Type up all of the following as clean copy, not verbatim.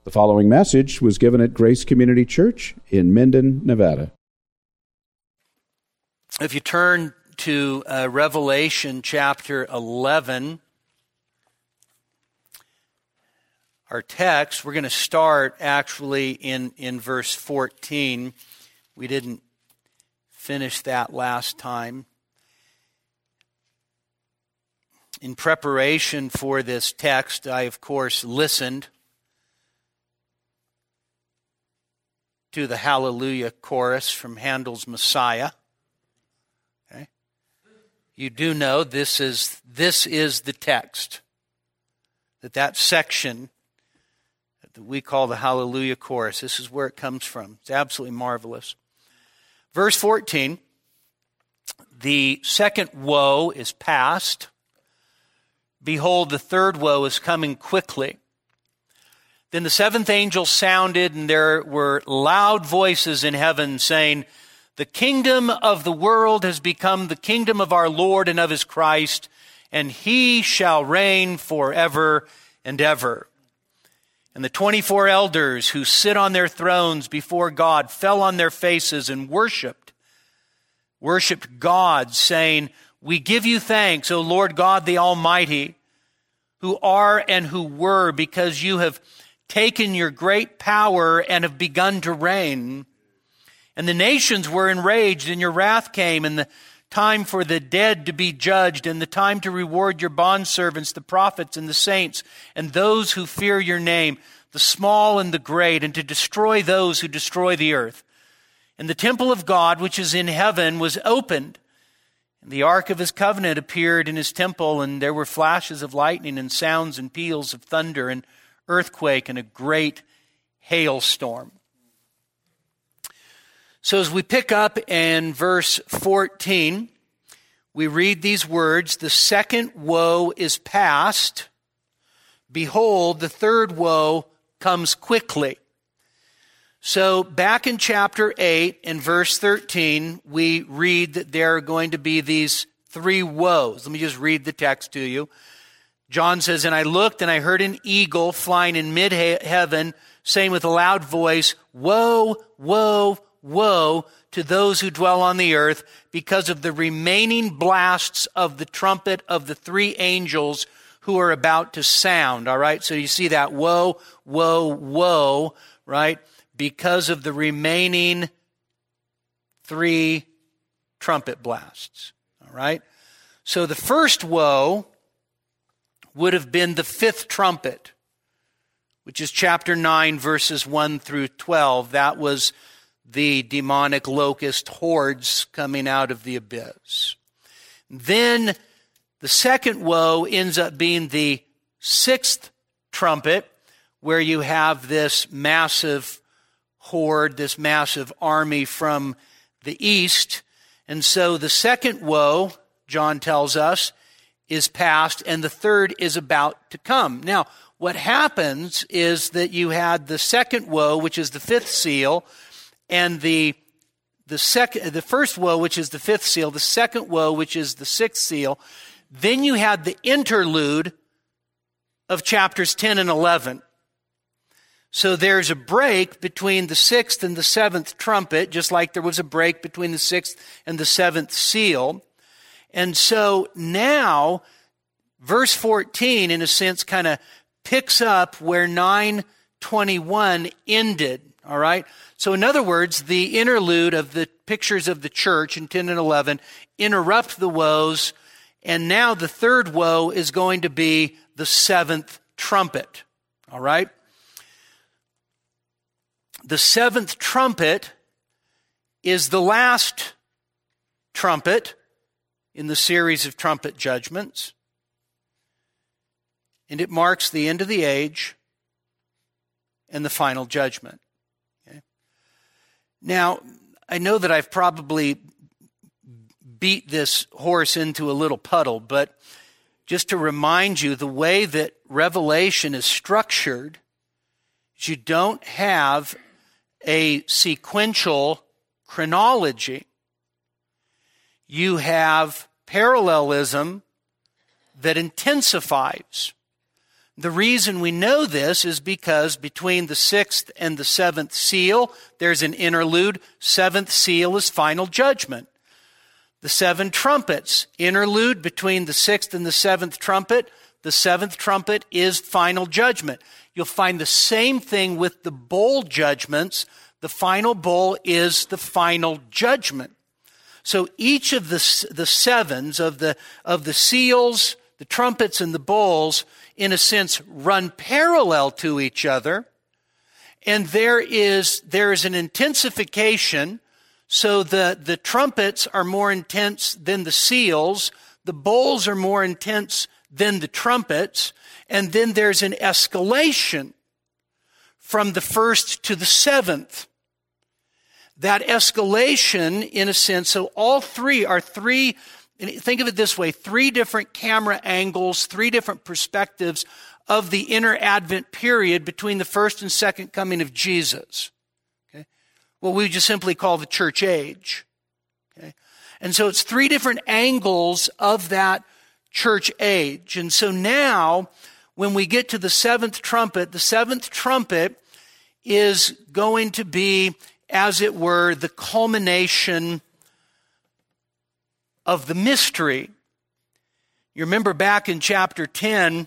The following message was given at Grace Community Church in Minden, Nevada. If you turn to Revelation chapter 11, our text, we're going to start actually in verse 14. We didn't finish that last time. In preparation for this text, I, of course, listened to the Hallelujah chorus from Handel's Messiah. Okay. You do know this is the text, that section that we call the Hallelujah chorus. This is where it comes from. It's absolutely marvelous. Verse 14, the second woe is past. Behold, the third woe is coming quickly. Then the seventh angel sounded, and there were loud voices in heaven saying, "The kingdom of the world has become the kingdom of our Lord and of his Christ, and he shall reign forever and ever." And the 24 elders who sit on their thrones before God fell on their faces and worshipped God, saying, "We give you thanks, O Lord God the Almighty, who are and who were, because you have taken your great power and have begun to reign. And the nations were enraged, and your wrath came, and the time for the dead to be judged, and the time to reward your bondservants, the prophets and the saints, and those who fear your name, the small and the great, and to destroy those who destroy the earth. And the temple of God, which is in heaven, was opened. And the ark of his covenant appeared in his temple, and there were flashes of lightning and sounds and peals of thunder and earthquake and a great hailstorm." So as we pick up in verse 14, we read these words, "The second woe is past. Behold, the third woe comes quickly." So back in chapter 8 and verse 13, we read that there are going to be these three woes. Let me just read the text to you. John says, "And I looked, and I heard an eagle flying in mid-heaven, saying with a loud voice, 'Woe, woe, woe to those who dwell on the earth, because of the remaining blasts of the trumpet of the three angels who are about to sound.'" All right, so you see that woe, woe, woe, right? Because of the remaining three trumpet blasts. All right, so the first woe would have been the fifth trumpet, which is chapter 9, verses 1 through 12. That was the demonic locust hordes coming out of the abyss. Then the second woe ends up being the sixth trumpet, where you have this massive horde, this massive army from the east. And so the second woe, John tells us, is past, and the third is about to come. Now, what happens is that you had the second woe, which is the fifth seal, and the first woe, which is the fifth seal, the second woe, which is the sixth seal. Then you had the interlude of chapters 10 and 11. So there's a break between the sixth and the seventh trumpet, just like there was a break between the sixth and the seventh seal. And so now, verse 14, in a sense, kind of picks up where 9:21 ended, all right? So in other words, the interlude of the pictures of the church in 10 and 11 interrupt the woes, and now the third woe is going to be the seventh trumpet, all right? The seventh trumpet is the last trumpet in the series of trumpet judgments, and it marks the end of the age and the final judgment. Okay? Now, I know that I've probably beat this horse into a little puddle, but just to remind you, the way that Revelation is structured is you don't have a sequential chronology. You have parallelism that intensifies. The reason we know this is because between the sixth and the seventh seal, there's an interlude. Seventh seal is final judgment. The seven trumpets, interlude between the sixth and the seventh trumpet. The seventh trumpet is final judgment. You'll find the same thing with the bowl judgments. The final bowl is the final judgment. So each of the sevens of the seals, the trumpets, and the bowls, in a sense, run parallel to each other. And there is an intensification. So the trumpets are more intense than the seals. The bowls are more intense than the trumpets. And then there's an escalation from the first to the seventh. That escalation, in a sense, so all three are think of it this way, three different camera angles, three different perspectives of the inner Advent period between the first and second coming of Jesus. Okay? What we just simply call the church age. Okay? And so it's three different angles of that church age. And so now, when we get to the seventh trumpet is going to be, as it were, the culmination of the mystery. You remember back in chapter 10,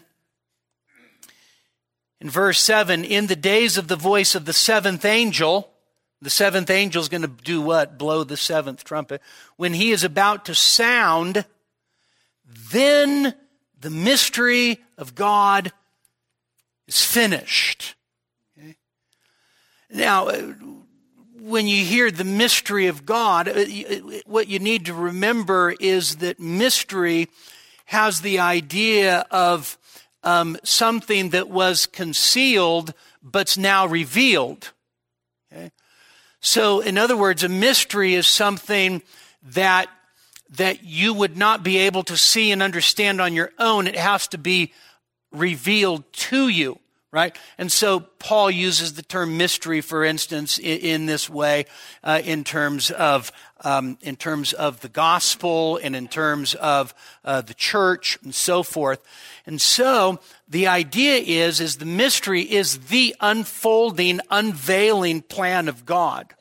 in verse 7, in the days of the voice of the seventh angel is going to do what? Blow the seventh trumpet. When he is about to sound, then the mystery of God is finished. Okay? Now, when you hear the mystery of God, what you need to remember is that mystery has the idea of something that was concealed but's now revealed. Okay? So, in other words, a mystery is something that you would not be able to see and understand on your own. It has to be revealed to you. Right? And so Paul uses the term mystery, for instance, in this way, in terms of the gospel and in terms of the church and so forth. And so the idea is the mystery is the unfolding, unveiling plan of God.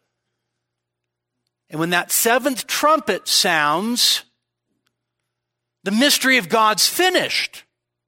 And when that seventh trumpet sounds, the mystery of God's finished.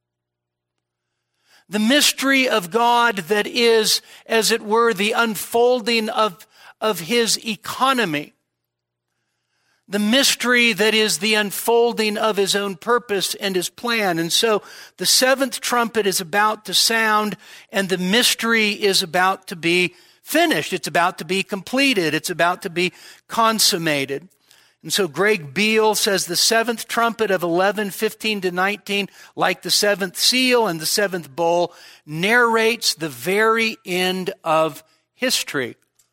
The mystery of God that is, as it were, the unfolding of his economy. The mystery that is the unfolding of his own purpose and his plan. And so the seventh trumpet is about to sound, and the mystery is about to be finished. It's about to be completed. It's about to be consummated. And so Greg Beale says the seventh trumpet of 11:15-19, like the seventh seal and the seventh bowl, narrates the very end of history.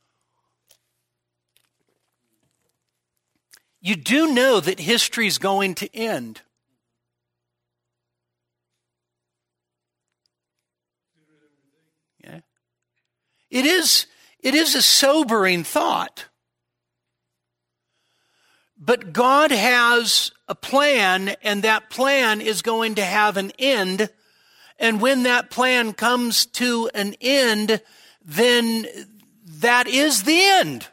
You do know that history is going to end. Yeah. It is a sobering thought. But God has a plan, and that plan is going to have an end. And when that plan comes to an end, then that is the end.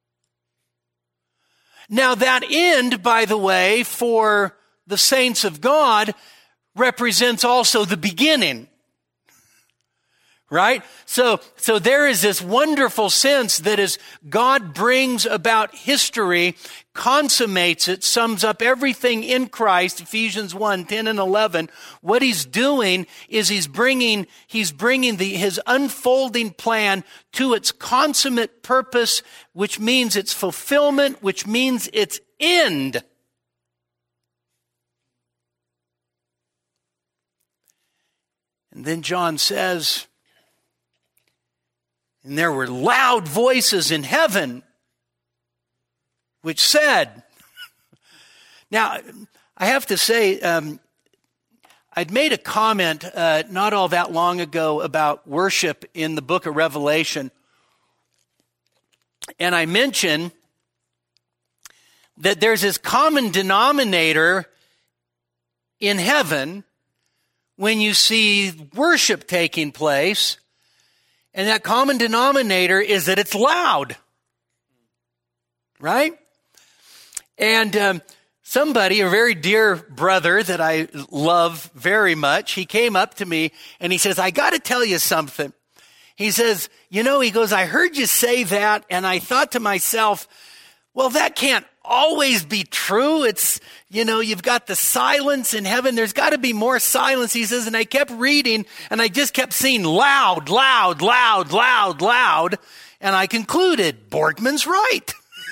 Now, that end, by the way, for the saints of God, represents also the beginning. Right? So there is this wonderful sense that as God brings about history, consummates it, sums up everything in Christ, Ephesians 1:10 and 11, what he's doing is he's bringing his unfolding plan to its consummate purpose, which means its fulfillment, which means its end. And then John says, and there were loud voices in heaven which said, now, I have to say, I'd made a comment not all that long ago about worship in the book of Revelation. And I mentioned that there's this common denominator in heaven, when you see worship taking place, and that common denominator is that it's loud, right? And somebody, a very dear brother that I love very much, he came up to me and he says, I got to tell you something. He says, he goes, I heard you say that, and I thought to myself, well, that can't always be true. It's, you've got the silence in heaven. There's got to be more silence, he says. And I kept reading, and I just kept seeing loud, loud, loud, loud, loud. And I concluded, Borgman's right.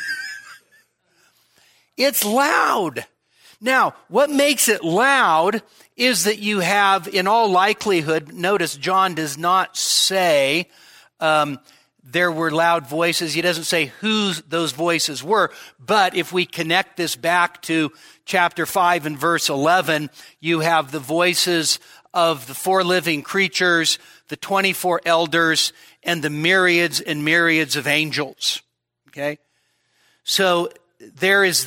It's loud. Now, what makes it loud is that you have, in all likelihood, notice John does not say there were loud voices. He doesn't say who those voices were. But if we connect this back to chapter 5 and verse 11, you have the voices of the 4 living creatures, the 24 elders, and the myriads and myriads of angels. Okay? So there is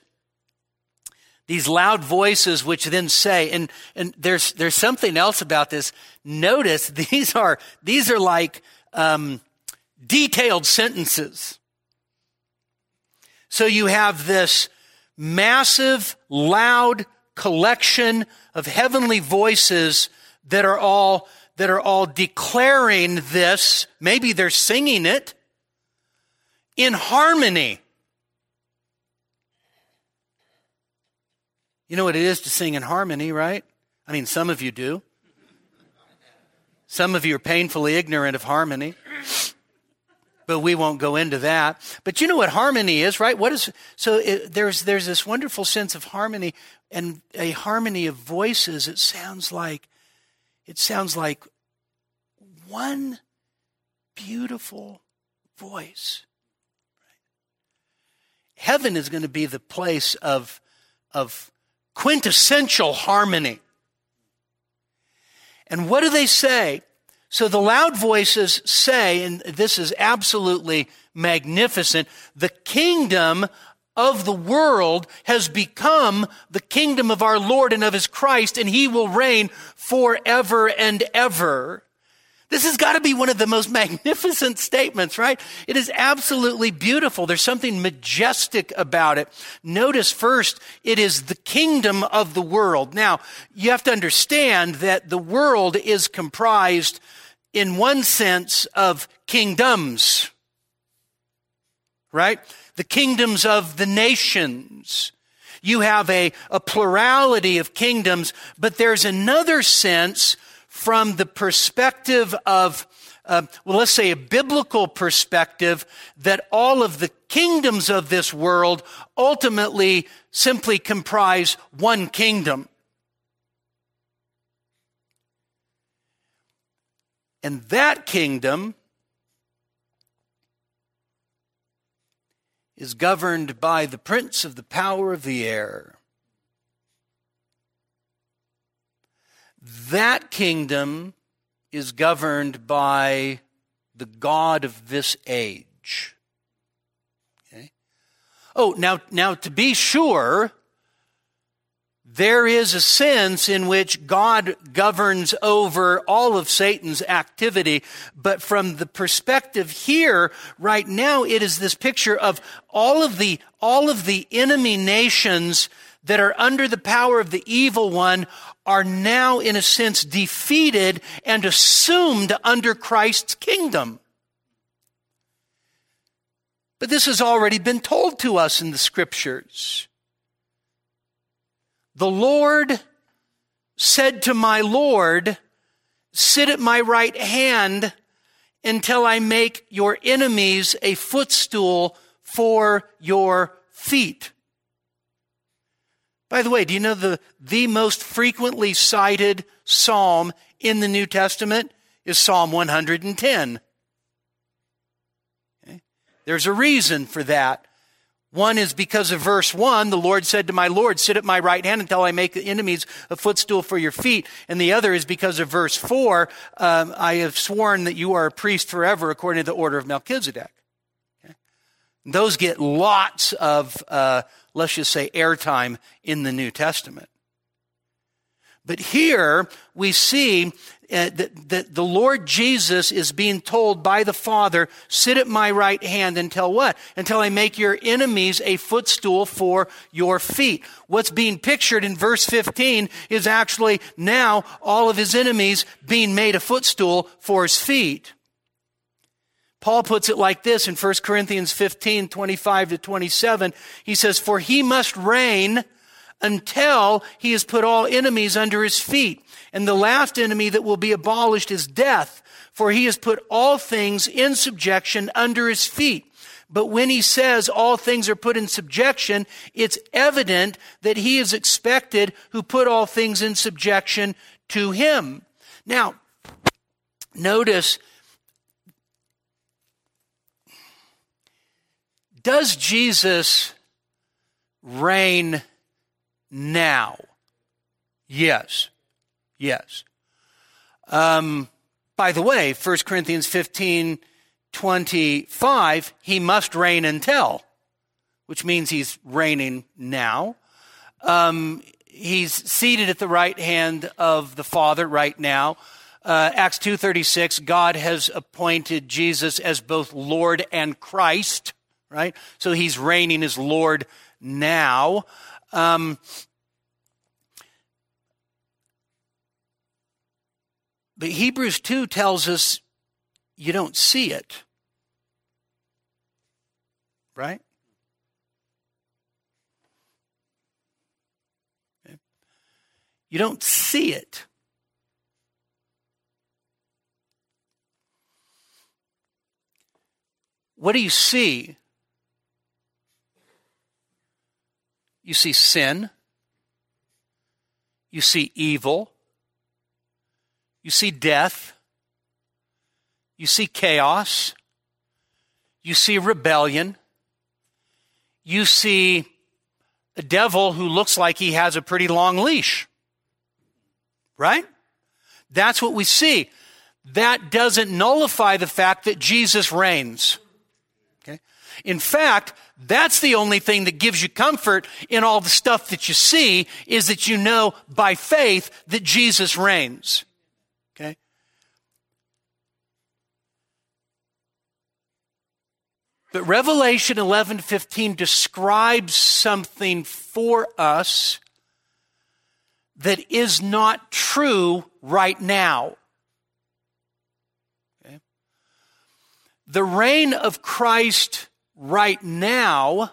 these loud voices which then say, and there's something else about this. Notice these are like detailed sentences. So you have this massive, loud collection of heavenly voices that are all declaring this. Maybe they're singing it in harmony. You know what it is to sing in harmony, right? I mean, some of you do. Some of you are painfully ignorant of harmony. But we won't go into that. But you know what harmony is, right? There's this wonderful sense of harmony, and a harmony of voices. It sounds like one beautiful voice. Heaven is going to be the place of quintessential harmony. And what do they say? So the loud voices say, and this is absolutely magnificent, the kingdom of the world has become the kingdom of our Lord and of his Christ, and he will reign forever and ever. This has got to be one of the most magnificent statements, right? It is absolutely beautiful. There's something majestic about it. Notice first, it is the kingdom of the world. Now, you have to understand that the world is comprised in one sense of kingdoms, right? The kingdoms of the nations. You have a plurality of kingdoms, but there's another sense from the perspective of, let's say a biblical perspective, that all of the kingdoms of this world ultimately simply comprise one kingdom. And that kingdom is governed by the prince of the power of the air. That kingdom is governed by the God of this age. Okay? Oh, now to be sure, there is a sense in which God governs over all of Satan's activity, but from the perspective here, right now, it is this picture of all of the enemy nations that are under the power of the evil one are now, in a sense, defeated and assumed under Christ's kingdom. But this has already been told to us in the Scriptures. The Lord said to my Lord, sit at my right hand until I make your enemies a footstool for your feet. By the way, do you know the most frequently cited psalm in the New Testament is Psalm 110? Okay? There's a reason for that. One is because of verse 1, the Lord said to my Lord, sit at my right hand until I make the enemies a footstool for your feet. And the other is because of verse 4, I have sworn that you are a priest forever according to the order of Melchizedek. Okay? Those get lots of, let's just say, airtime in the New Testament. But here we see that the Lord Jesus is being told by the Father, sit at my right hand until what? Until I make your enemies a footstool for your feet. What's being pictured in verse 15 is actually now all of his enemies being made a footstool for his feet. Paul puts it like this in 1 Corinthians 15, 25 to 27. He says, for he must reign until he has put all enemies under his feet. And the last enemy that will be abolished is death, for he has put all things in subjection under his feet. But when he says all things are put in subjection, it's evident that he is expected who put all things in subjection to him. Now, notice, does Jesus reign now? Yes. Yes. By the way, 1 Corinthians 15, 25, he must reign until, which means he's reigning now. He's seated at the right hand of the Father right now. Acts 2:36, God has appointed Jesus as both Lord and Christ, right? So he's reigning as Lord now. But Hebrews 2 tells us you don't see it. Right? Okay. You don't see it. What do you see? You see sin. You see evil. You see death. You see chaos. You see rebellion. You see a devil who looks like he has a pretty long leash. Right? That's what we see. That doesn't nullify the fact that Jesus reigns. Okay? In fact, that's the only thing that gives you comfort in all the stuff that you see, is that you know by faith that Jesus reigns. Okay? But Revelation 11:15 describes something for us that is not true right now. Okay? The reign of Christ right now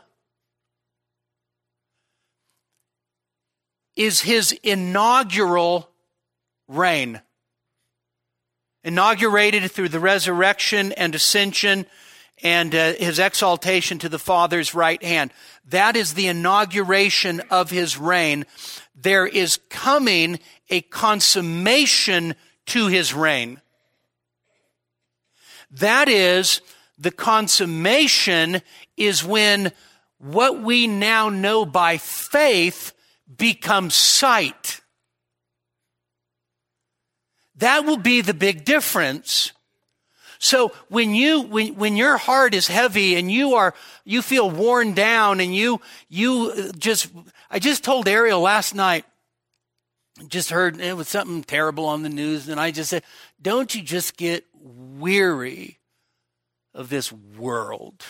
is his inaugural reign. Inaugurated through the resurrection and ascension and his exaltation to the Father's right hand. That is the inauguration of his reign. There is coming a consummation to his reign. That is, the consummation is when what we now know by faith becomes sight. That will be the big difference. So when your heart is heavy and you feel worn down and I just told Ariel last night, just heard it was something terrible on the news, and I just said, don't you just get weary of this world?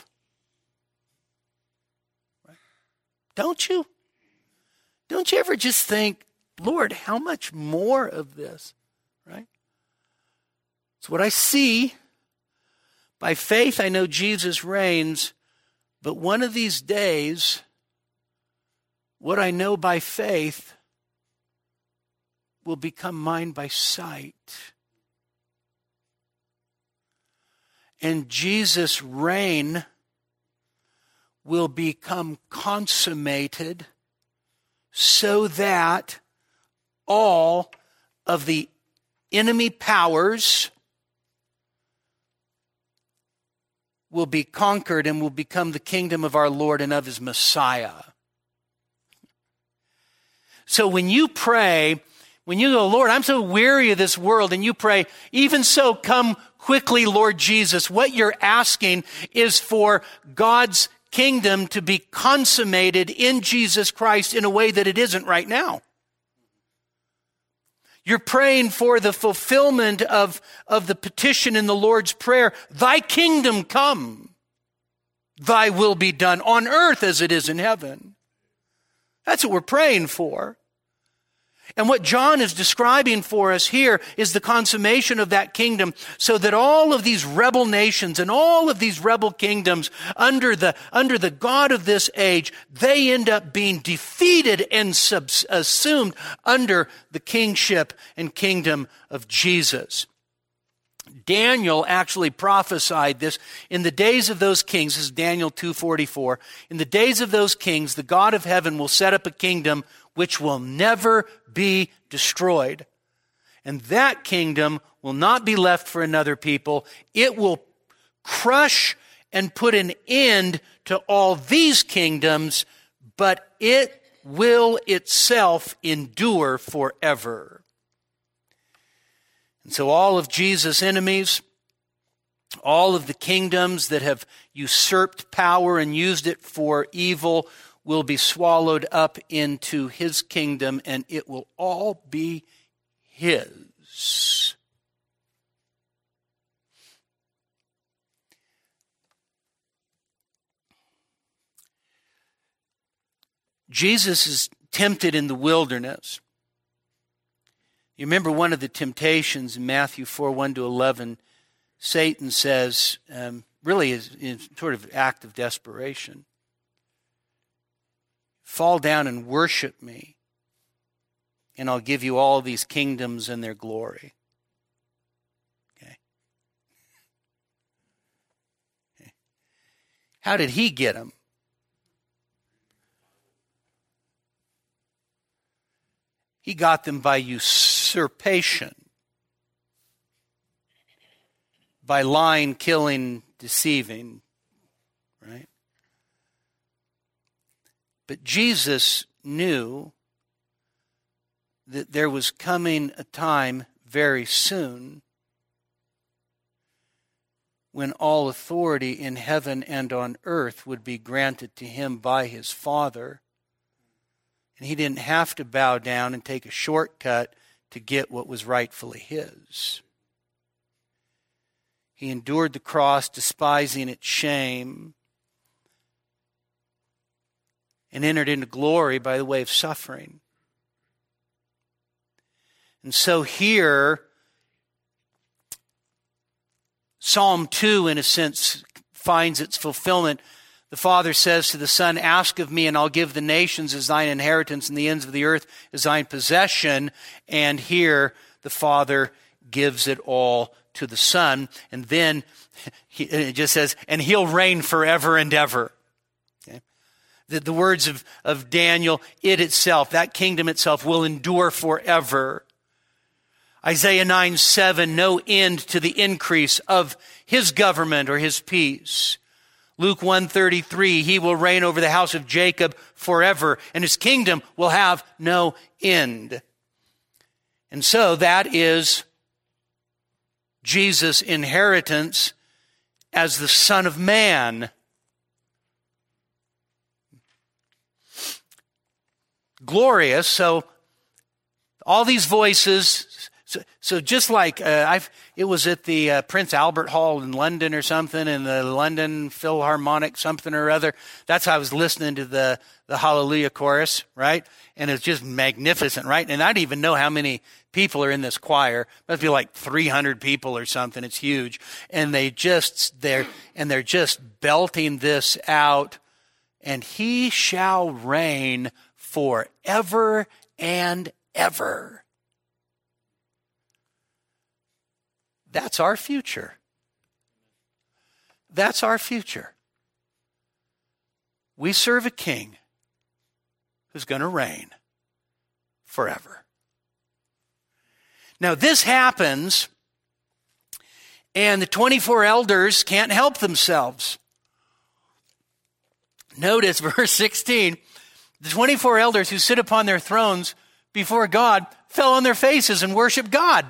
Right? Don't you? Don't you ever just think, Lord, how much more of this? Right? It's what I see. By faith, I know Jesus reigns, but one of these days, what I know by faith will become mine by sight. And Jesus' reign will become consummated so that all of the enemy powers will be conquered and will become the kingdom of our Lord and of his Messiah. So when you pray, when you go, Lord, I'm so weary of this world, and you pray, even so, come quickly, Lord Jesus, what you're asking is for God's kingdom to be consummated in Jesus Christ in a way that it isn't right now. You're praying for the fulfillment of the petition in the Lord's Prayer, thy kingdom come, thy will be done on earth as it is in heaven. That's what we're praying for. And what John is describing for us here is the consummation of that kingdom, so that all of these rebel nations and all of these rebel kingdoms under the God of this age, they end up being defeated and subsumed under the kingship and kingdom of Jesus. Daniel actually prophesied this in the days of those kings. This is Daniel 2:44. In the days of those kings, the God of heaven will set up a kingdom which will never be destroyed. And that kingdom will not be left for another people. It will crush and put an end to all these kingdoms, but it will itself endure forever. And so all of Jesus' enemies, all of the kingdoms that have usurped power and used it for evil, will be swallowed up into his kingdom, and it will all be his. Jesus is tempted in the wilderness. You remember one of the temptations in Matthew 4:1-11, Satan says, really is sort of an act of desperation. Fall down and worship me, and I'll give you all these kingdoms and their glory. Okay. How did he get them? He got them by usurpation, by lying, killing, deceiving, right? But Jesus knew that there was coming a time very soon when all authority in heaven and on earth would be granted to him by his Father. And he didn't have to bow down and take a shortcut to get what was rightfully his. He endured the cross, despising its shame, and entered into glory by the way of suffering. And so here, Psalm 2, in a sense, finds its fulfillment. The Father says to the Son, ask of me, and I'll give the nations as thine inheritance and the ends of the earth as thine possession. And here, the Father gives it all to the Son. And then it just says, and he'll reign forever and ever. The words of Daniel, it itself, that kingdom itself will endure forever. Isaiah 9:7, no end to the increase of his government or his peace. Luke 1:33, he will reign over the house of Jacob forever, and his kingdom will have no end. And so that is Jesus' inheritance as the Son of Man. Glorious. So all these voices. So just like it was at the Prince Albert Hall in London or something, in the London Philharmonic something or other. That's how I was listening to the Hallelujah chorus, right? And it's just magnificent, right? And I don't even know how many people are in this choir. It must be like 300 people or something. It's huge, and they're just belting this out. And he shall reign forever and ever. That's our future. That's our future. We serve a king who's going to reign forever. Now, this happens, and the 24 elders can't help themselves. Notice verse 16. The 24 elders who sit upon their thrones before God fell on their faces and worshiped God.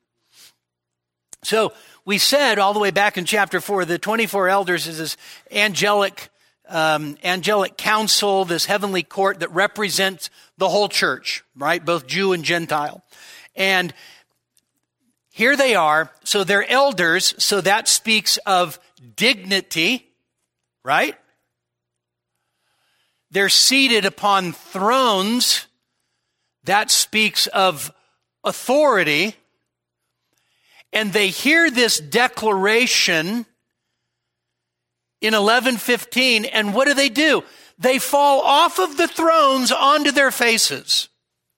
So we said all the way back in chapter 4, the 24 elders is this angelic council, this heavenly court that represents the whole church, right? Both Jew and Gentile. And here they are. So they're elders. So that speaks of dignity, right? They're seated upon thrones. That speaks of authority. And they hear this declaration in 11:15, and what do? They fall off of the thrones onto their faces.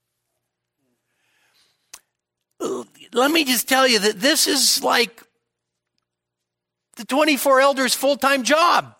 Let me just tell you that this is like the 24 elders' full-time job.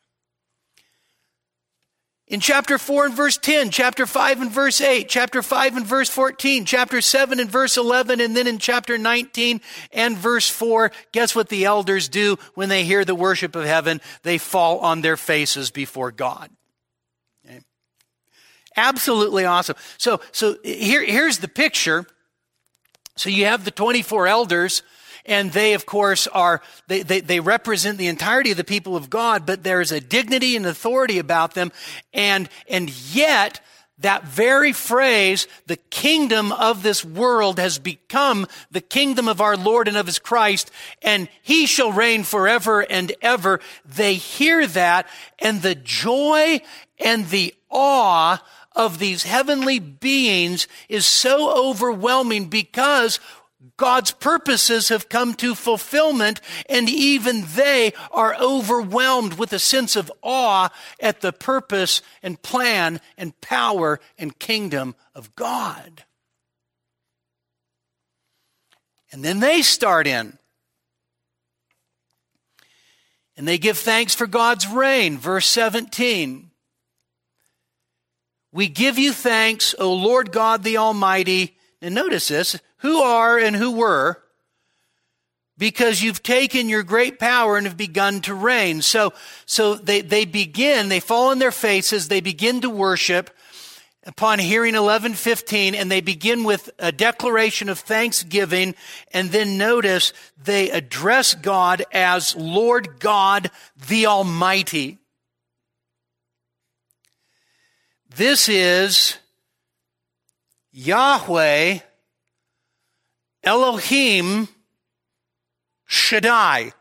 In chapter 4 and verse 10, chapter 5 and verse 8, chapter 5 and verse 14, chapter 7 and verse 11, and then in chapter 19 and verse 4, guess what the elders do when they hear the worship of heaven? They fall on their faces before God. Okay. Absolutely awesome. So here's the picture. So you have the 24 elders, and they, of course, they represent the entirety of the people of God, but there's a dignity and authority about them. And yet, that very phrase, the kingdom of this world has become the kingdom of our Lord and of his Christ, and he shall reign forever and ever. They hear that, and the joy and the awe of these heavenly beings is so overwhelming because God's purposes have come to fulfillment, and even they are overwhelmed with a sense of awe at the purpose and plan and power and kingdom of God. And then they start in. And they give thanks for God's reign. Verse 17. We give you thanks, O Lord God the Almighty. And notice this, who are and who were, because you've taken your great power and have begun to reign. So they fall on their faces, they begin to worship upon hearing 11:15, and they begin with a declaration of thanksgiving, and then notice they address God as Lord God the Almighty. This is Yahweh Elohim Shaddai.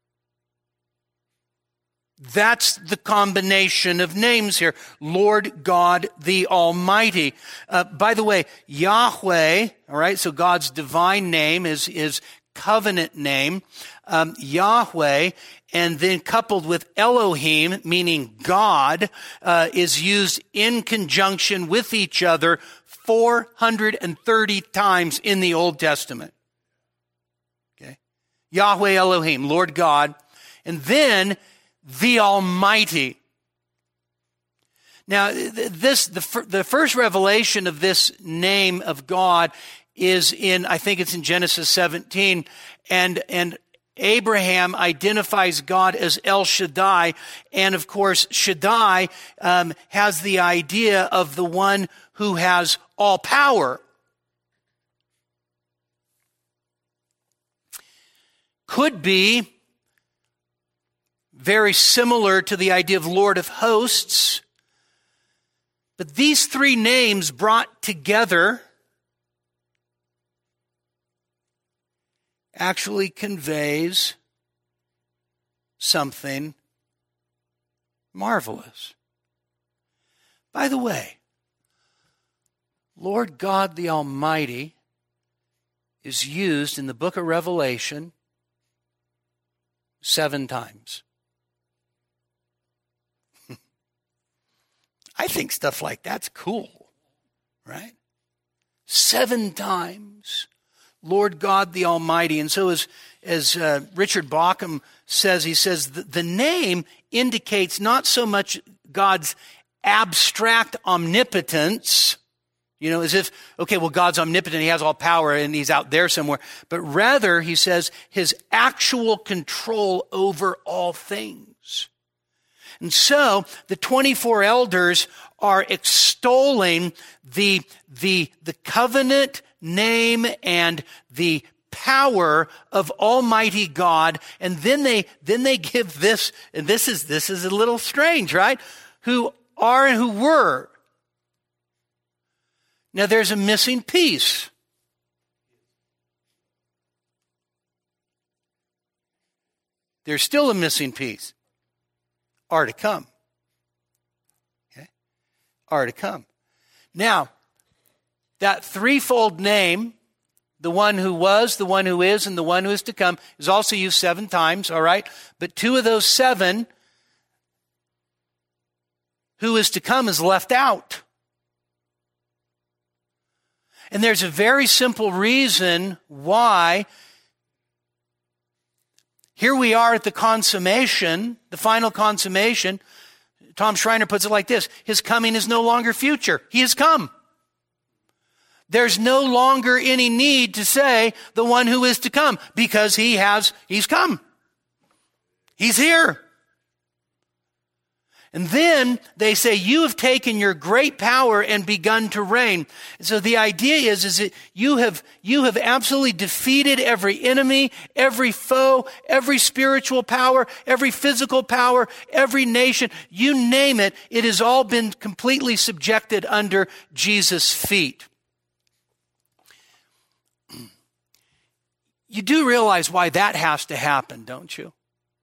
That's the combination of names here. Lord God the Almighty. By the way, Yahweh, all right, so God's divine name is his covenant name. Yahweh, and then coupled with Elohim, meaning God, is used in conjunction with each other 430 times in the Old Testament. Okay? Yahweh Elohim, Lord God. And then the Almighty. Now, the first revelation of this name of God is I think it's in Genesis 17, and Abraham identifies God as El Shaddai, and of course Shaddai has the idea of the one who has all power. Could be very similar to the idea of Lord of Hosts, but these three names brought together actually conveys something marvelous. By the way, Lord God the Almighty is used in the book of Revelation 7 times. I think stuff like that's cool, right? 7 times. Lord God the Almighty. And so as Richard Bauckham says, he says the name indicates not so much God's abstract omnipotence, as if, okay, well, God's omnipotent, he has all power and he's out there somewhere. But rather, he says, his actual control over all things. And so the 24 elders are extolling the covenant name and the power of Almighty God, and then they give this, and this is a little strange, right? Who are and who were. Now there's a missing piece. There's still a missing piece. Are to come. Okay? Are to come. Now, that threefold name, the one who was, the one who is, and the one who is to come, is also used 7 times, all right? But 2 of those 7, who is to come, is left out. And there's a very simple reason why. Here we are at the consummation, the final consummation. Tom Schreiner puts it like this: his coming is no longer future. He has come. There's no longer any need to say the one who is to come, because he's come. He's here. And then they say, you have taken your great power and begun to reign. So the idea is that you have absolutely defeated every enemy, every foe, every spiritual power, every physical power, every nation. You name it, it has all been completely subjected under Jesus' feet. You do realize why that has to happen, don't you?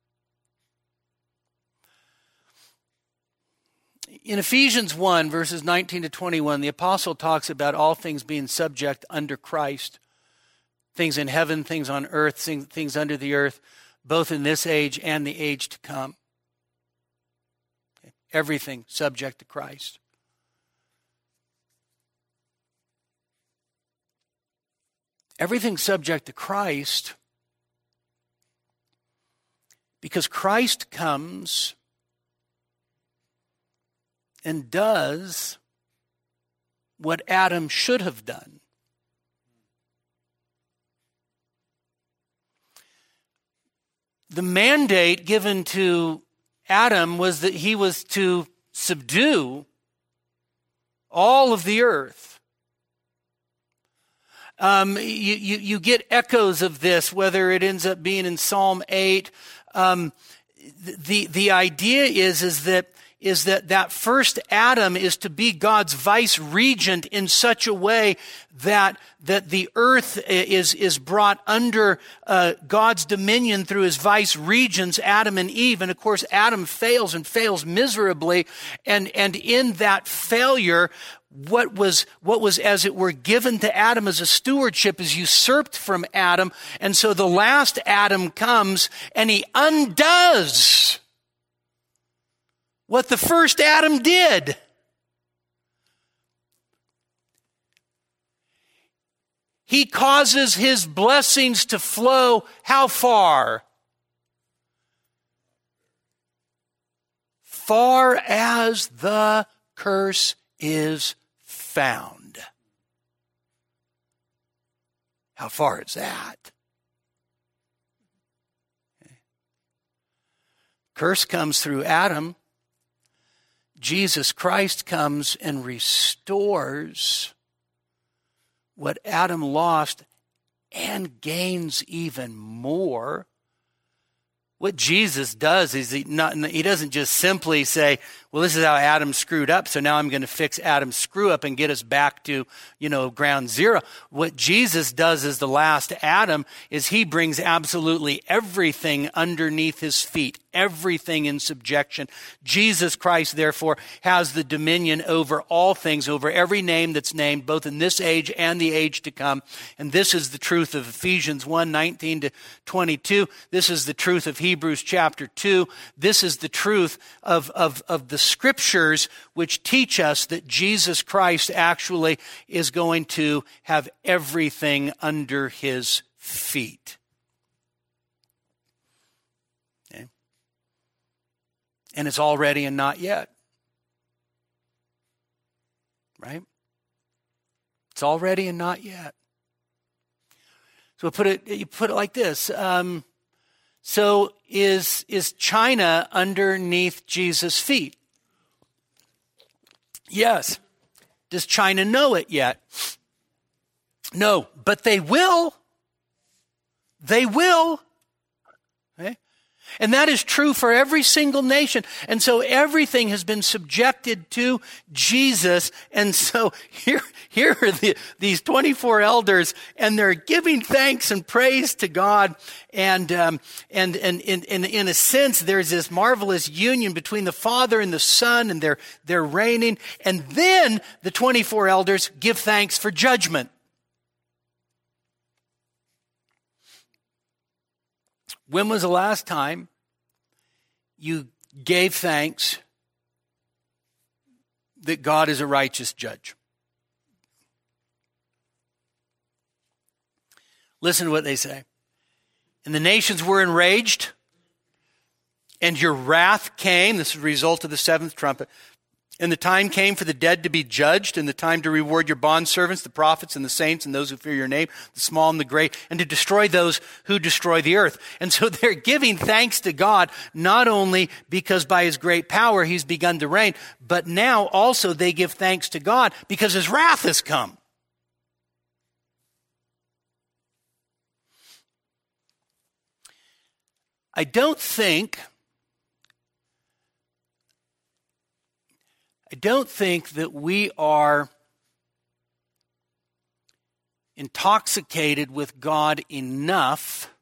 In Ephesians 1, verses 19 to 21, the apostle talks about all things being subject under Christ. Things in heaven, things on earth, things under the earth, both in this age and the age to come. Okay. Everything subject to Christ. Everything subject to Christ because Christ comes and does what Adam should have done. The mandate given to Adam was that he was to subdue all of the earth. You get echoes of this, whether it ends up being in Psalm 8. The idea is that first Adam is to be God's vice regent in such a way that the earth is brought under God's dominion through his vice regents, Adam and Eve. And of course, Adam fails and fails miserably. And in that failure, what was as it were given to Adam as a stewardship is usurped from Adam. And so the last Adam comes and he undoes what the first Adam did. He causes his blessings to flow how far? Far as the curse is found. How far is that? Curse comes through Adam. Jesus Christ comes and restores what Adam lost and gains even more. What Jesus does is he doesn't just simply say, well, this is how Adam screwed up, so now I'm going to fix Adam's screw up and get us back to, ground zero. What Jesus does as the last Adam is he brings absolutely everything underneath his feet, everything in subjection. Jesus Christ, therefore, has the dominion over all things, over every name that's named, both in this age and the age to come. And this is the truth of Ephesians 1, 19 to 22. This is the truth of Hebrews chapter 2. This is the truth of the scriptures which teach us that Jesus Christ actually is going to have everything under his feet. Okay? And it's already and not yet. Right? It's already and not yet. So you put it like this. So is China underneath Jesus' feet? Yes. Does China know it yet? No, but they will. They will. Okay? And that is true for every single nation. And so everything has been subjected to Jesus. And so here are these 24 elders, and they're giving thanks and praise to God. And in a sense, there's this marvelous union between the Father and the Son, and they're reigning. And then the 24 elders give thanks for judgment. When was the last time you gave thanks that God is a righteous judge? Listen to what they say. And the nations were enraged, and your wrath came. This is a result of the seventh trumpet. And the time came for the dead to be judged, and the time to reward your bondservants, the prophets and the saints and those who fear your name, the small and the great, and to destroy those who destroy the earth. And so they're giving thanks to God, not only because by his great power he's begun to reign, but now also they give thanks to God because his wrath has come. I don't think that we are intoxicated with God enough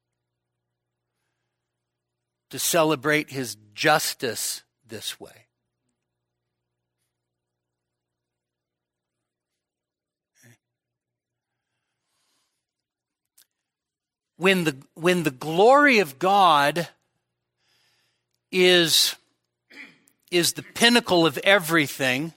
to celebrate his justice this way. When the glory of God is the pinnacle of everything,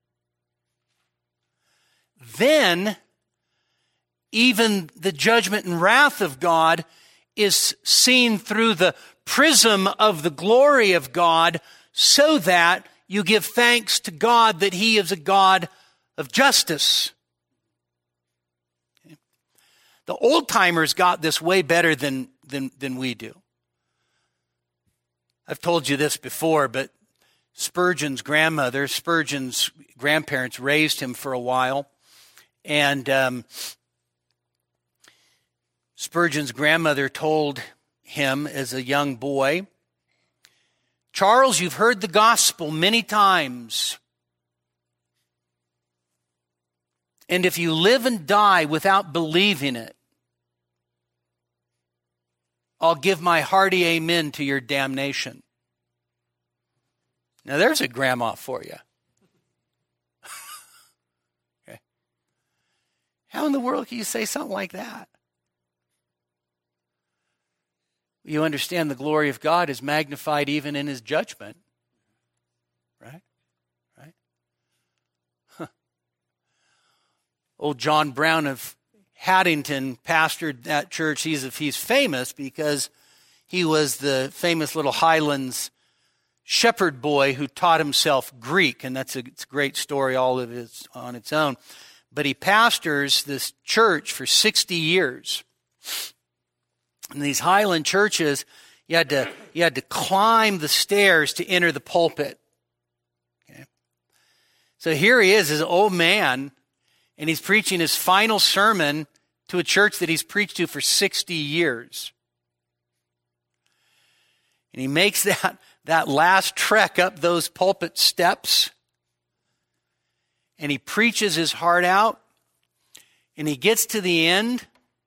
then even the judgment and wrath of God is seen through the prism of the glory of God, so that you give thanks to God that he is a God of justice. The old timers got this way better than we do. I've told you this before, but Spurgeon's grandparents raised him for a while. And Spurgeon's grandmother told him as a young boy, "Charles, you've heard the gospel many times. And if you live and die without believing it, I'll give my hearty amen to your damnation." Now there's a grandma for you. Okay. How in the world can you say something like that? You understand the glory of God is magnified even in his judgment. Right? Right? Huh. Old John Brown of Haddington pastored that church. He's famous because he was the famous little Highlands shepherd boy who taught himself Greek, and it's a great story all of it on its own. But he pastors this church for 60 years. In these Highland churches, you had to climb the stairs to enter the pulpit. Okay? So here he is, an old man, and he's preaching his final sermon to a church that he's preached to for 60 years. And he makes that last trek up those pulpit steps, and he preaches his heart out, and he gets to the end,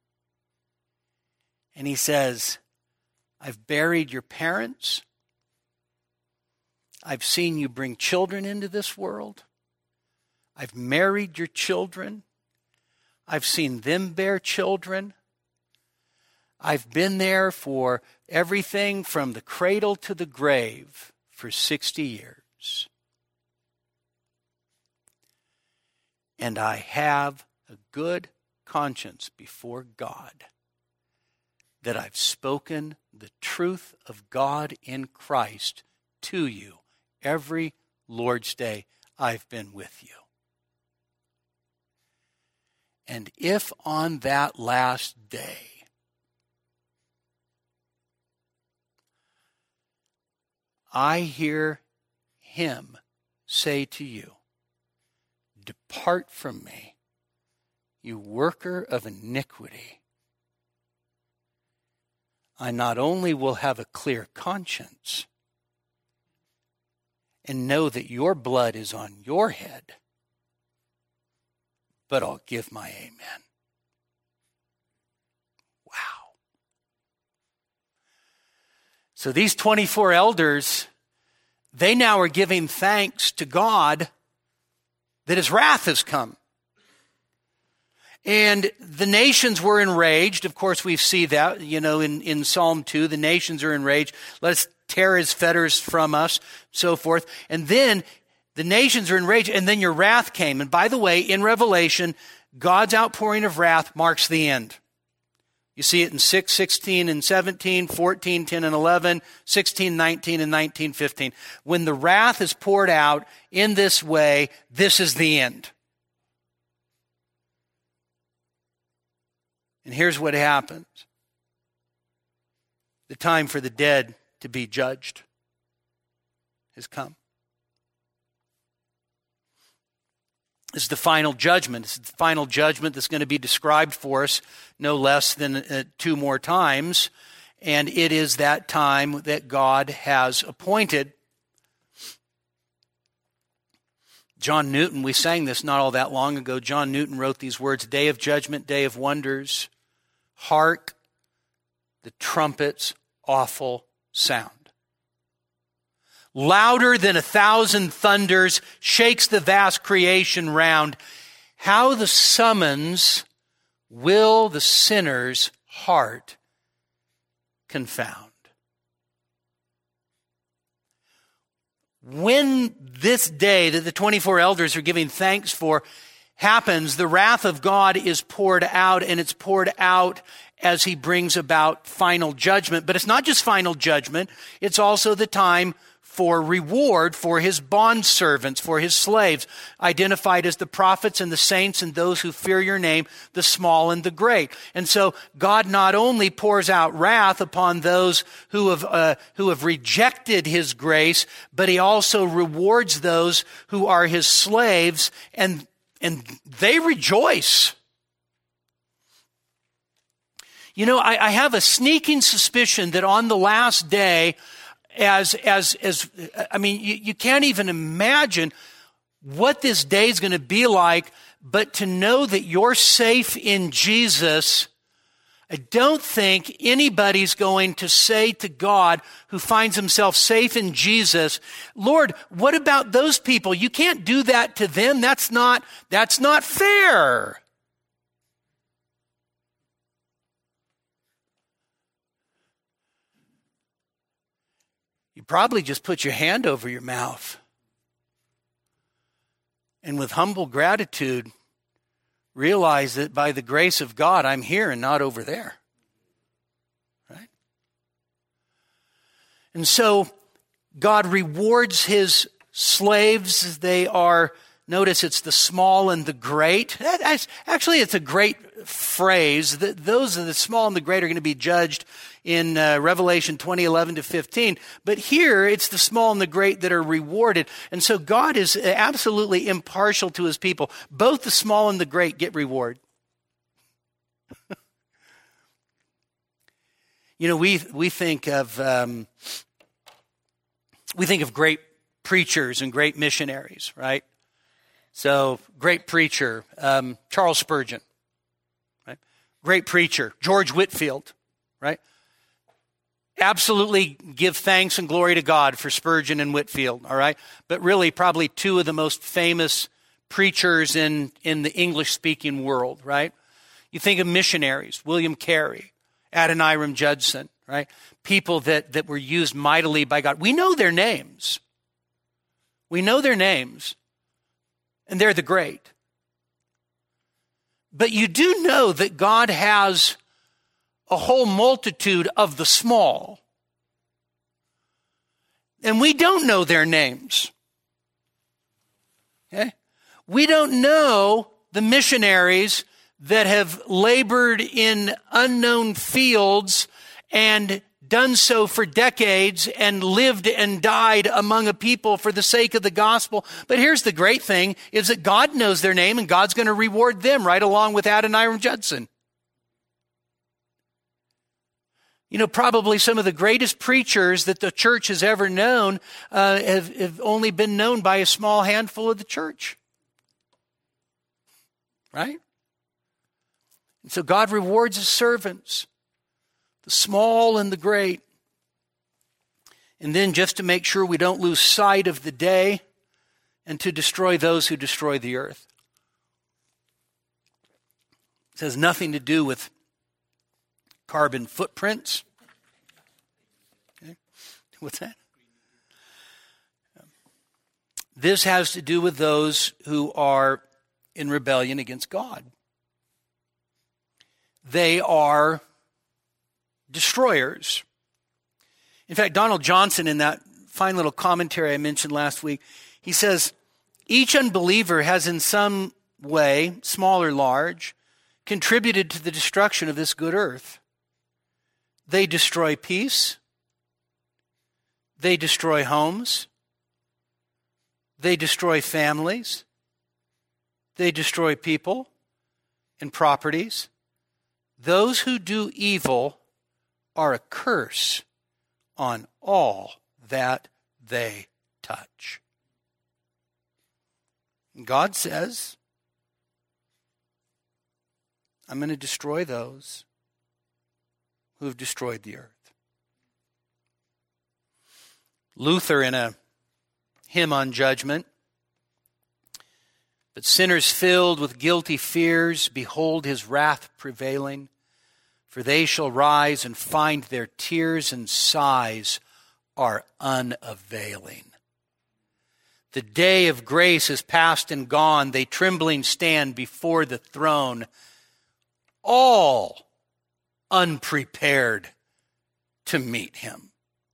and he says, "I've buried your parents. I've seen you bring children into this world. I've married your children. I've seen them bear children. I've been there for everything from the cradle to the grave for 60 years. And I have a good conscience before God that I've spoken the truth of God in Christ to you every Lord's Day I've been with you. And if on that last day I hear him say to you, 'Depart from me, you worker of iniquity,' I not only will have a clear conscience and know that your blood is on your head, but I'll give my amen. Wow. So these 24 elders, they now are giving thanks to God that his wrath has come. And the nations were enraged. Of course, we see that, in Psalm 2, the nations are enraged. Let us tear his fetters from us, so forth. And then the nations are enraged, and then your wrath came. And by the way, in Revelation, God's outpouring of wrath marks the end. You see it in 6, 16, and 17, 14, 10, and 11, 16, 19, and 19, 15. When the wrath is poured out in this way, this is the end. And here's what happens. The time for the dead to be judged has come. This is the final judgment. This is the final judgment that's going to be described for us no less than 2 more times. And it is that time that God has appointed. John Newton, we sang this not all that long ago. John Newton wrote these words, "Day of judgment, day of wonders. Hark, the trumpet's awful sound. Louder than 1,000 thunders shakes the vast creation round. How the summons will the sinner's heart confound." When this day that the 24 elders are giving thanks for happens, the wrath of God is poured out, and it's poured out as he brings about final judgment. But it's not just final judgment, it's also the time for reward for his bondservants, for his slaves, identified as the prophets and the saints and those who fear your name, the small and the great. And so God not only pours out wrath upon those who have rejected his grace, but he also rewards those who are his slaves, and they rejoice. I have a sneaking suspicion that on the last day, you can't even imagine what this day is going to be like, but to know that you're safe in Jesus, I don't think anybody's going to say to God who finds himself safe in Jesus, "Lord, what about those people? You can't do that to them. That's not fair." You probably just put your hand over your mouth and with humble gratitude realize that by the grace of God, I'm here and not over there. Right? And so God rewards his slaves. They are, notice it's the small and the great. Actually, it's a great phrase. Those of the small and the great are going to be judged in Revelation 20:11-15. But here, it's the small and the great that are rewarded. And so God is absolutely impartial to his people. Both the small and the great get reward. We think of great preachers and great missionaries, right? So, great preacher, Charles Spurgeon, right? Great preacher, George Whitefield, right? Absolutely give thanks and glory to God for Spurgeon and Whitefield, all right? But really, probably 2 of the most famous preachers in the English-speaking world, right? You think of missionaries, William Carey, Adoniram Judson, right? People that were used mightily by God. We know their names. And they're the great. But you do know that God has a whole multitude of the small. And we don't know their names. Okay? We don't know the missionaries that have labored in unknown fields and done so for decades and lived and died among a people for the sake of the gospel. But here's the great thing, is that God knows their name and God's going to reward them right along with Adoniram Judson. Probably some of the greatest preachers that the church has ever known have only been known by a small handful of the church. Right? And so God rewards his servants, the small and the great. And then just to make sure we don't lose sight of the day, and to destroy those who destroy the earth. It has nothing to do with carbon footprints. Okay. What's that? This has to do with those who are in rebellion against God. They are destroyers. In fact, Donald Johnson, in that fine little commentary I mentioned last week, he says, each unbeliever has in some way, small or large, contributed to the destruction of this good earth. They destroy peace. They destroy homes. They destroy families. They destroy people and properties. Those who do evil are a curse on all that they touch. God says, I'm going to destroy those who have destroyed the earth. Luther, in a hymn on judgment, but sinners filled with guilty fears, behold his wrath prevailing, for they shall rise and find their tears and sighs are unavailing. The day of grace is past and gone. They trembling stand before the throne, all unprepared to meet him.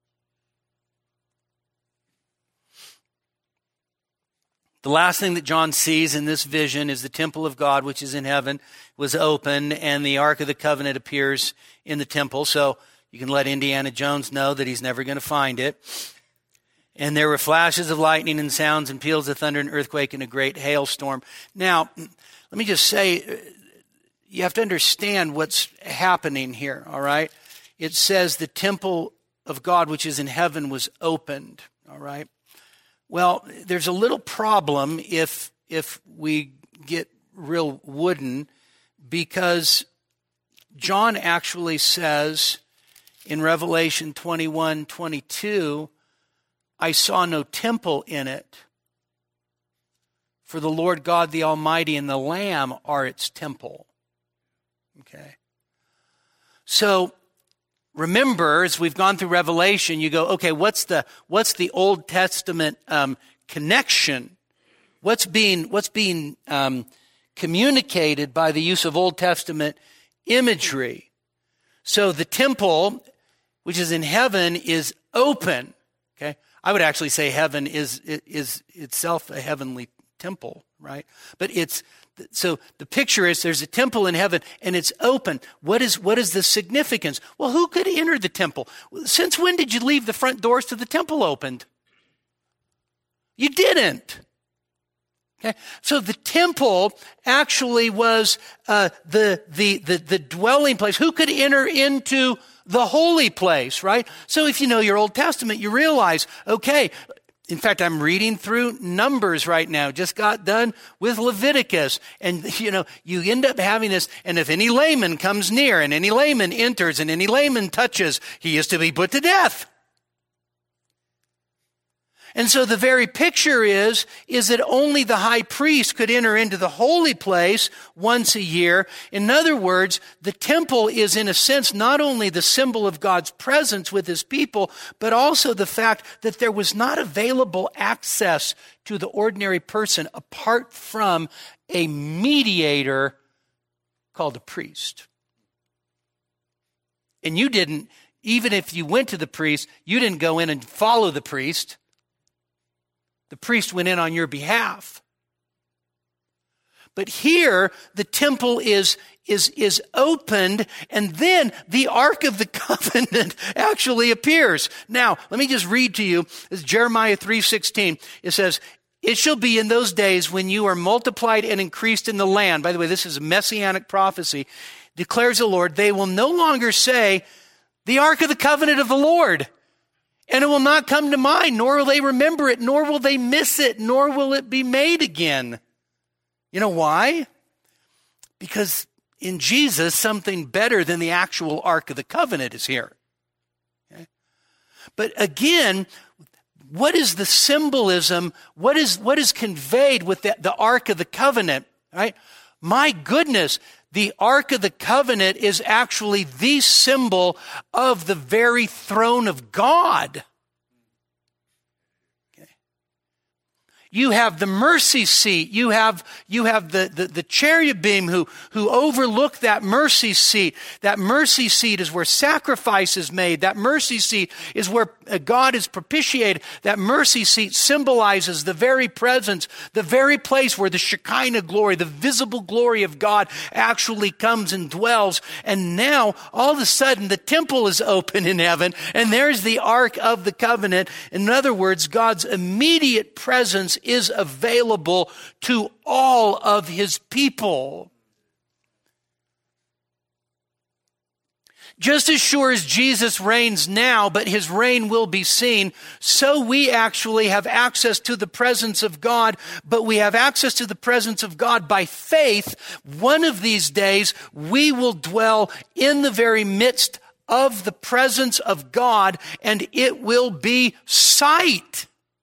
The last thing that John sees in this vision is the temple of God, which is in heaven, was open, and the Ark of the Covenant appears in the temple. So you can let Indiana Jones know that he's never going to find it. And there were flashes of lightning and sounds and peals of thunder and earthquake and a great hailstorm. Now, let me just say, you have to understand what's happening here, all right? It says the temple of God, which is in heaven, was opened, all right? Well, there's a little problem if we get real wooden, because John actually says in Revelation 21:22, I saw no temple in it, for the Lord God the Almighty and the Lamb are its temple. Okay. So remember, as we've gone through Revelation, you go, okay, what's the Old Testament connection? What's being communicated by the use of Old Testament imagery? So the temple, which is in heaven, is open. Okay, I would actually say heaven is itself a heavenly temple, right? But so the picture is there's a temple in heaven and it's open. What is the significance? Well, who could enter the temple? Since when did you leave the front doors to the temple opened? You didn't. Okay, so the temple actually was the dwelling place. Who could enter into the holy place, right? So if you know your Old Testament, you realize, okay, in fact, I'm reading through Numbers right now. Just got done with Leviticus. And, you end up having this. And if any layman comes near and any layman enters and any layman touches, he is to be put to death. And so the very picture is that only the high priest could enter into the holy place once a year. In other words, the temple is in a sense not only the symbol of God's presence with his people, but also the fact that there was not available access to the ordinary person apart from a mediator called a priest. And you didn't, even if you went to the priest, you didn't go in and follow the priest. The priest went in on your behalf. But here, the temple is opened, and then the Ark of the Covenant actually appears. Now, let me just read to you. This is Jeremiah 3:16. It says, it shall be in those days when you are multiplied and increased in the land. By the way, this is a messianic prophecy. Declares the Lord, they will no longer say, the Ark of the Covenant of the Lord. And it will not come to mind, nor will they remember it, nor will they miss it, nor will it be made again. You know why? Because in Jesus, something better than the actual Ark of the Covenant is here. Okay? But again, what is the symbolism? What is conveyed with the Ark of the Covenant? Right? My goodness, the Ark of the Covenant is actually the symbol of the very throne of God. Okay. You have the mercy seat. You have the cherubim who overlook that mercy seat. That mercy seat is where sacrifice is made. That mercy seat is where God is propitiated. That mercy seat symbolizes the very presence, the very place where the Shekinah glory, the visible glory of God actually comes and dwells. And now, all of a sudden, the temple is open in heaven, and there's the Ark of the Covenant. In other words, God's immediate presence is available to all of his people. Just as sure as Jesus reigns now, but his reign will be seen, so we actually have access to the presence of God, but we have access to the presence of God by faith. One of these days, we will dwell in the very midst of the presence of God, and it will be sight.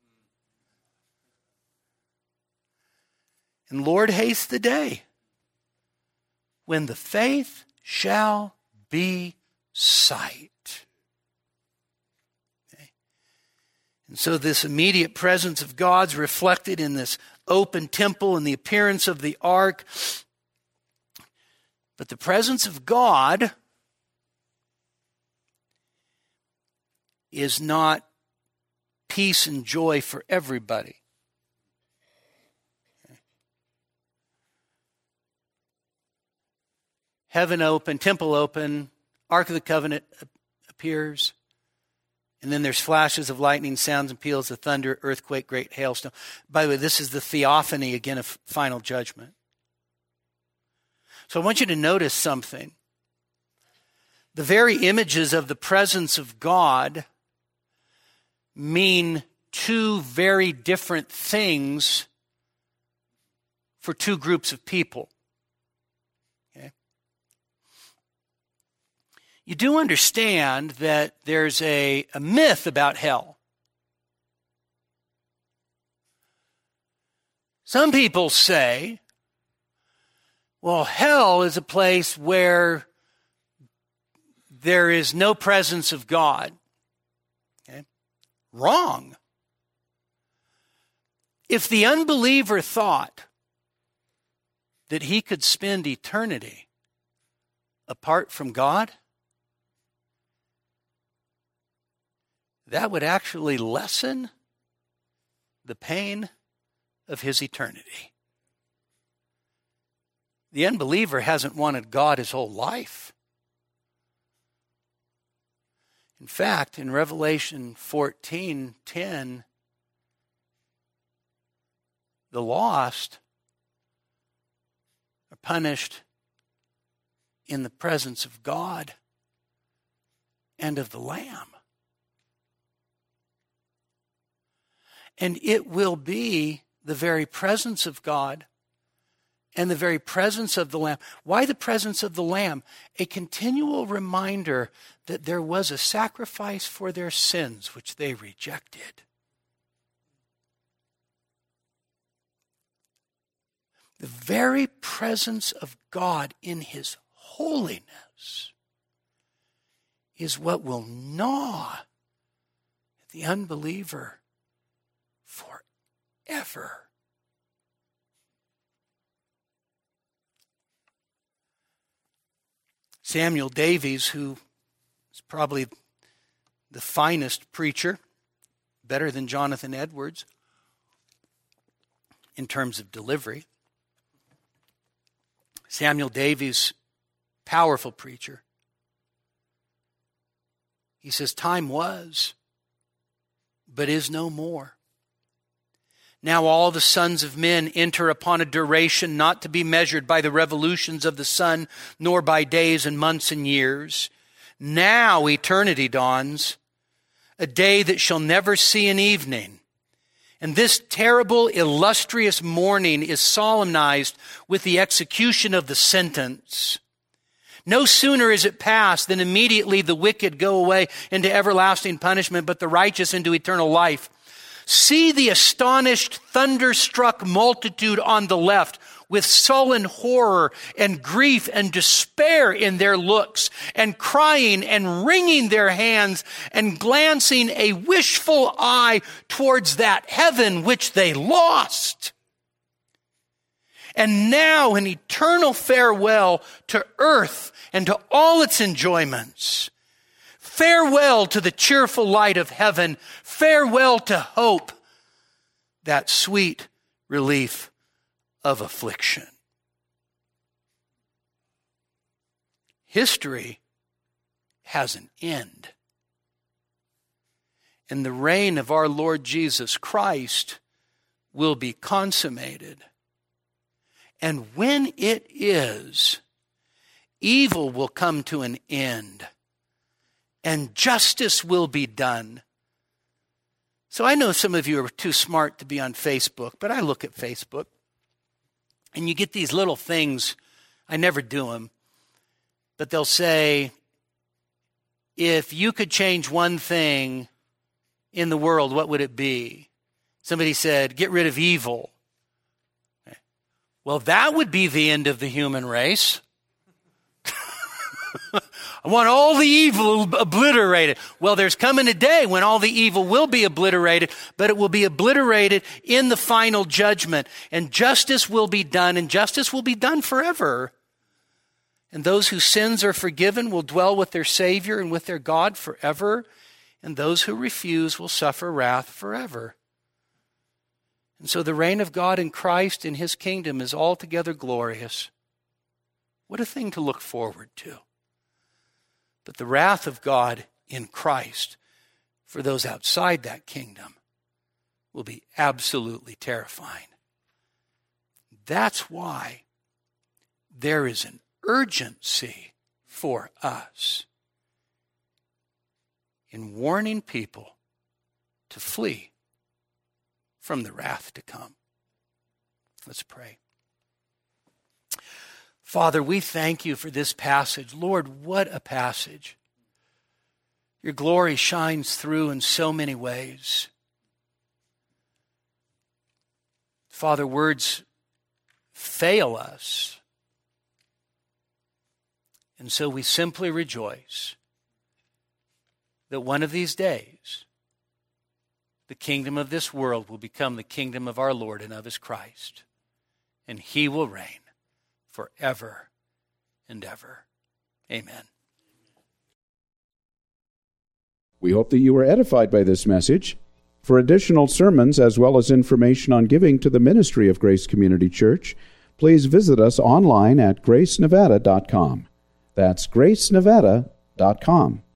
And Lord, haste the day when the faith shall be sight. Okay. And so this immediate presence of God's reflected in this open temple and the appearance of the ark. But the presence of God is not peace and joy for everybody. Heaven open, temple open, Ark of the Covenant appears. And then there's flashes of lightning, sounds and peals of thunder, earthquake, great hailstone. By the way, this is the theophany again of final judgment. So I want you to notice something. The very images of the presence of God mean two very different things for two groups of people. You do understand that there's a myth about hell. Some people say, well, hell is a place where there is no presence of God. Okay? Wrong. If the unbeliever thought that he could spend eternity apart from God, that would actually lessen the pain of his eternity. The unbeliever hasn't wanted God his whole life. In fact, in Revelation 14:10, the lost are punished in the presence of God and of the Lamb. And it will be the very presence of God and the very presence of the Lamb. Why the presence of the Lamb? A continual reminder that there was a sacrifice for their sins which they rejected. The very presence of God in his holiness is what will gnaw at the unbeliever forever. Samuel Davies, who is probably the finest preacher, better than Jonathan Edwards in terms of delivery. Samuel Davies, powerful preacher. He says, time was, but is no more. Now all the sons of men enter upon a duration not to be measured by the revolutions of the sun, nor by days and months and years. Now eternity dawns, a day that shall never see an evening. And this terrible, illustrious morning is solemnized with the execution of the sentence. No sooner is it past than immediately the wicked go away into everlasting punishment, but the righteous into eternal life. See the astonished, thunderstruck multitude on the left, with sullen horror and grief and despair in their looks, and crying and wringing their hands and glancing a wishful eye towards that heaven which they lost. And now an eternal farewell to earth and to all its enjoyments. Farewell to the cheerful light of heaven. Farewell to hope, that sweet relief of affliction. History has an end. And the reign of our Lord Jesus Christ will be consummated. And when it is, evil will come to an end, and justice will be done. So I know some of you are too smart to be on Facebook, but I look at Facebook, and you get these little things. I never do them, but they'll say, if you could change one thing in the world, what would it be? Somebody said, get rid of evil. Well, that would be the end of the human race. I want all the evil obliterated. Well, there's coming a day when all the evil will be obliterated, but it will be obliterated in the final judgment. And justice will be done, and justice will be done forever. And those whose sins are forgiven will dwell with their Savior and with their God forever. And those who refuse will suffer wrath forever. And so the reign of God in Christ in his kingdom is altogether glorious. What a thing to look forward to. But the wrath of God in Christ for those outside that kingdom will be absolutely terrifying. That's why there is an urgency for us in warning people to flee from the wrath to come. Let's pray. Father, we thank you for this passage. Lord, what a passage. Your glory shines through in so many ways. Father, words fail us. And so we simply rejoice that one of these days, the kingdom of this world will become the kingdom of our Lord and of his Christ. And he will reign forever and ever. Amen. We hope that you were edified by this message. For additional sermons as well as information on giving to the ministry of Grace Community Church, please visit us online at gracenevada.com. That's gracenevada.com.